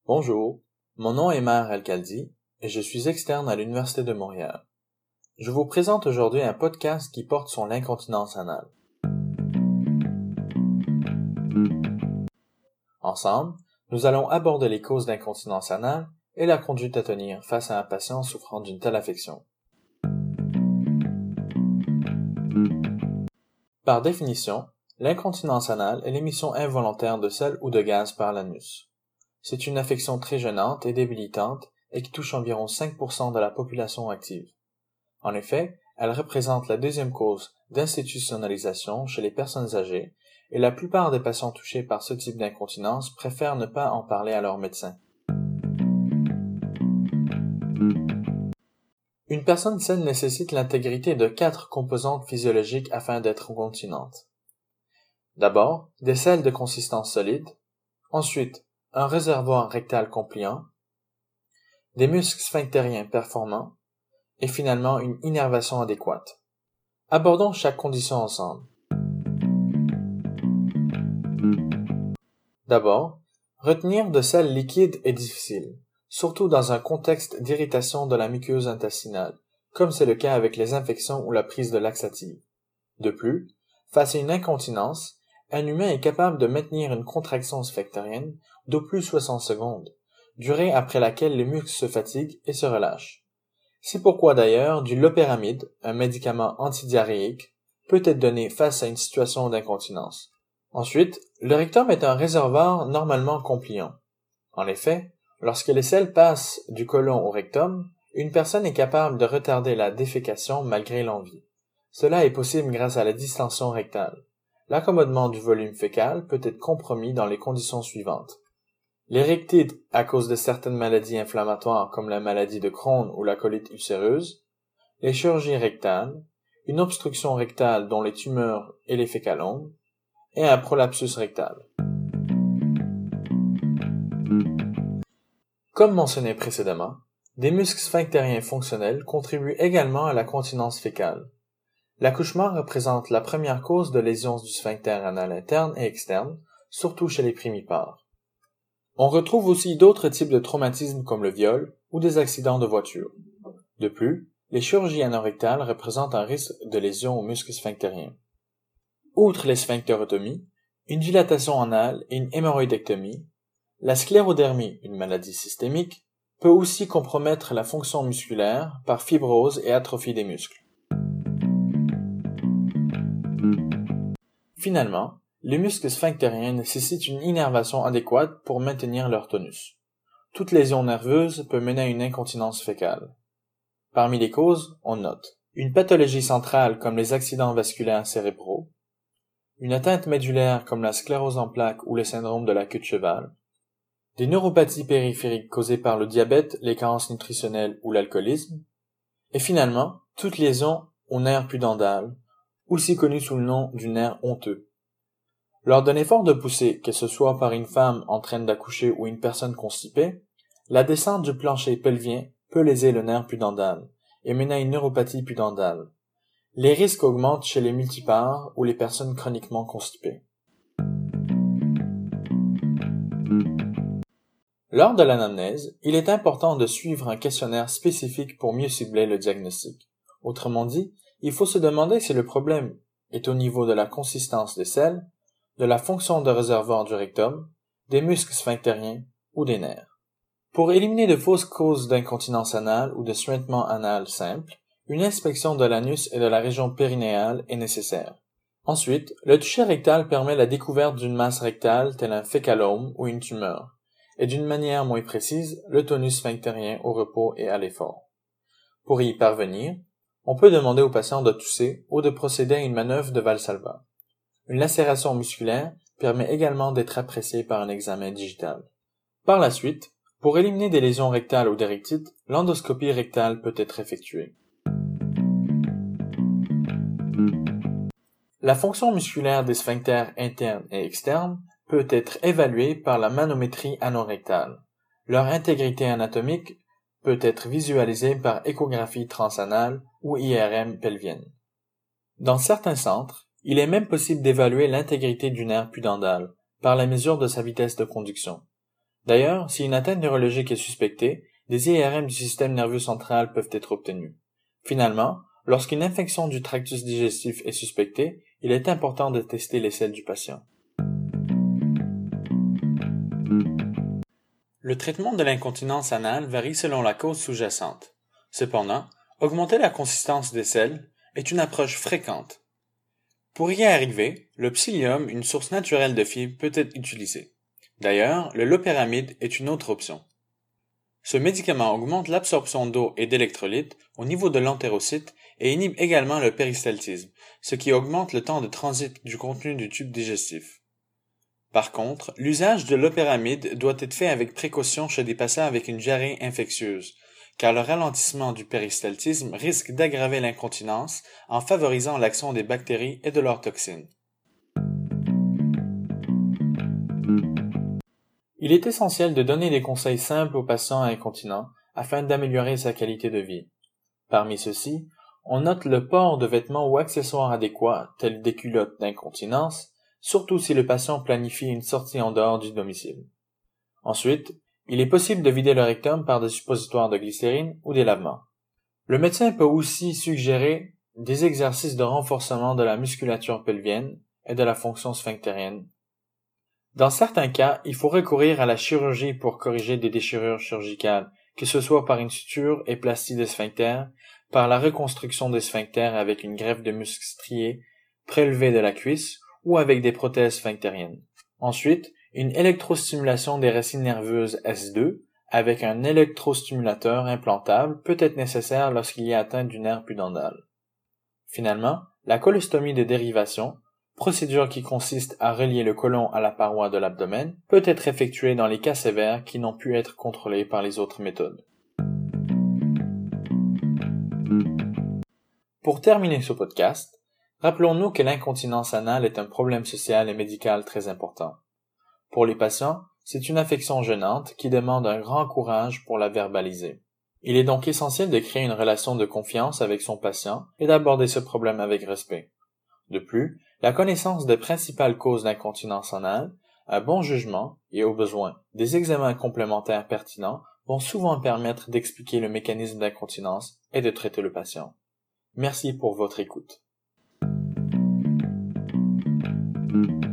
Bonjour, mon nom est Maher El-Khaldi et je suis externe à l'Université de Montréal. Je vous présente aujourd'hui un podcast qui porte sur l'incontinence anale. Ensemble, nous allons aborder les causes d'incontinence anale et la conduite à tenir face à un patient souffrant d'une telle affection. Par définition, l'incontinence anale est l'émission involontaire de sel ou de gaz par l'anus. C'est une affection très gênante et débilitante et qui touche environ 5% de la population active. En effet, elle représente la deuxième cause d'institutionnalisation chez les personnes âgées et la plupart des patients touchés par ce type d'incontinence préfèrent ne pas en parler à leur médecin. Une personne saine nécessite l'intégrité de 4 composantes physiologiques afin d'être continente. D'abord, des selles de consistance solide, ensuite, un réservoir rectal compliant, des muscles sphinctériens performants, et finalement une innervation adéquate. Abordons chaque condition ensemble. D'abord, retenir de sel liquide est difficile, surtout dans un contexte d'irritation de la muqueuse intestinale, comme c'est le cas avec les infections ou la prise de laxative. De plus, face à une incontinence, un humain est capable de maintenir une contraction sphinctérienne d'au plus 60 secondes, durée après laquelle les muscles se fatiguent et se relâchent. C'est pourquoi d'ailleurs du loperamide, un médicament antidiarrhéique, peut être donné face à une situation d'incontinence. Ensuite, le rectum est un réservoir normalement compliant. En effet, lorsque les selles passent du côlon au rectum, une personne est capable de retarder la défécation malgré l'envie. Cela est possible grâce à la distension rectale. L'accommodement du volume fécal peut être compromis dans les conditions suivantes. Les rectites à cause de certaines maladies inflammatoires comme la maladie de Crohn ou la colite ulcéreuse, les chirurgies rectales, une obstruction rectale dont les tumeurs et les fécalomes, et un prolapsus rectal. Comme mentionné précédemment, des muscles sphinctériens fonctionnels contribuent également à la continence fécale. L'accouchement représente la première cause de lésions du sphincter anal interne et externe, surtout chez les primipares. On retrouve aussi d'autres types de traumatismes comme le viol ou des accidents de voiture. De plus, les chirurgies anorectales représentent un risque de lésion aux muscles sphinctériens. Outre les sphinctérotomies, une dilatation anale et une hémorroïdectomie, la sclérodermie, une maladie systémique, peut aussi compromettre la fonction musculaire par fibrose et atrophie des muscles. Finalement, les muscles sphinctériens nécessitent une innervation adéquate pour maintenir leur tonus. Toute lésion nerveuse peut mener à une incontinence fécale. Parmi les causes, on note une pathologie centrale comme les accidents vasculaires cérébraux, une atteinte médulaire comme la sclérose en plaques ou le syndrome de la queue de cheval, des neuropathies périphériques causées par le diabète, les carences nutritionnelles ou l'alcoolisme, et finalement, toute lésion au nerf pudendal, aussi connu sous le nom du nerf honteux. Lors d'un effort de poussée, que ce soit par une femme en train d'accoucher ou une personne constipée, la descente du plancher pelvien peut léser le nerf pudendal et mener à une neuropathie pudendale. Les risques augmentent chez les multipares ou les personnes chroniquement constipées. Lors de l'anamnèse, il est important de suivre un questionnaire spécifique pour mieux cibler le diagnostic. Autrement dit, il faut se demander si le problème est au niveau de la consistance des selles, de la fonction de réservoir du rectum, des muscles sphinctériens ou des nerfs. Pour éliminer de fausses causes d'incontinence anale ou de suintement anal simple, une inspection de l'anus et de la région périnéale est nécessaire. Ensuite, le toucher rectal permet la découverte d'une masse rectale telle un fécalome ou une tumeur, et d'une manière moins précise, le tonus sphinctérien au repos et à l'effort. Pour y parvenir, on peut demander au patient de tousser ou de procéder à une manœuvre de Valsalva. Une lacération musculaire permet également d'être appréciée par un examen digital. Par la suite, pour éliminer des lésions rectales ou des rectites, l'endoscopie rectale peut être effectuée. La fonction musculaire des sphincters internes et externes peut être évaluée par la manométrie anorectale. Leur intégrité anatomique peut être visualisée par échographie transanale ou IRM pelvienne. Dans certains centres, il est même possible d'évaluer l'intégrité du nerf pudendal par la mesure de sa vitesse de conduction. D'ailleurs, si une atteinte neurologique est suspectée, des IRM du système nerveux central peuvent être obtenus. Finalement, lorsqu'une infection du tractus digestif est suspectée, il est important de tester les selles du patient. Le traitement de l'incontinence anale varie selon la cause sous-jacente. Cependant, augmenter la consistance des selles est une approche fréquente. Pour y arriver, le psyllium, une source naturelle de fibres, peut être utilisé. D'ailleurs, le loperamide est une autre option. Ce médicament augmente l'absorption d'eau et d'électrolytes au niveau de l'entérocyte et inhibe également le péristaltisme, ce qui augmente le temps de transit du contenu du tube digestif. Par contre, l'usage de loperamide doit être fait avec précaution chez des patients avec une diarrhée infectieuse, car le ralentissement du péristaltisme risque d'aggraver l'incontinence en favorisant l'action des bactéries et de leurs toxines. Il est essentiel de donner des conseils simples aux patients incontinents afin d'améliorer sa qualité de vie. Parmi ceux-ci, on note le port de vêtements ou accessoires adéquats tels des culottes d'incontinence, surtout si le patient planifie une sortie en dehors du domicile. Ensuite, il est possible de vider le rectum par des suppositoires de glycérine ou des lavements. Le médecin peut aussi suggérer des exercices de renforcement de la musculature pelvienne et de la fonction sphinctérienne. Dans certains cas, il faut recourir à la chirurgie pour corriger des déchirures chirurgicales, que ce soit par une suture et plastie des sphincters, par la reconstruction des sphincters avec une greffe de muscles striés prélevés de la cuisse ou avec des prothèses sphinctériennes. Ensuite, une électrostimulation des racines nerveuses S2 avec un électrostimulateur implantable peut être nécessaire lorsqu'il y a atteinte du nerf pudendal. Finalement, la colostomie de dérivation, procédure qui consiste à relier le côlon à la paroi de l'abdomen, peut être effectuée dans les cas sévères qui n'ont pu être contrôlés par les autres méthodes. Pour terminer ce podcast, rappelons-nous que l'incontinence anale est un problème social et médical très important. Pour les patients, c'est une affection gênante qui demande un grand courage pour la verbaliser. Il est donc essentiel de créer une relation de confiance avec son patient et d'aborder ce problème avec respect. De plus, la connaissance des principales causes d'incontinence anale, un bon jugement et, au besoin, des examens complémentaires pertinents vont souvent permettre d'expliquer le mécanisme d'incontinence et de traiter le patient. Merci pour votre écoute.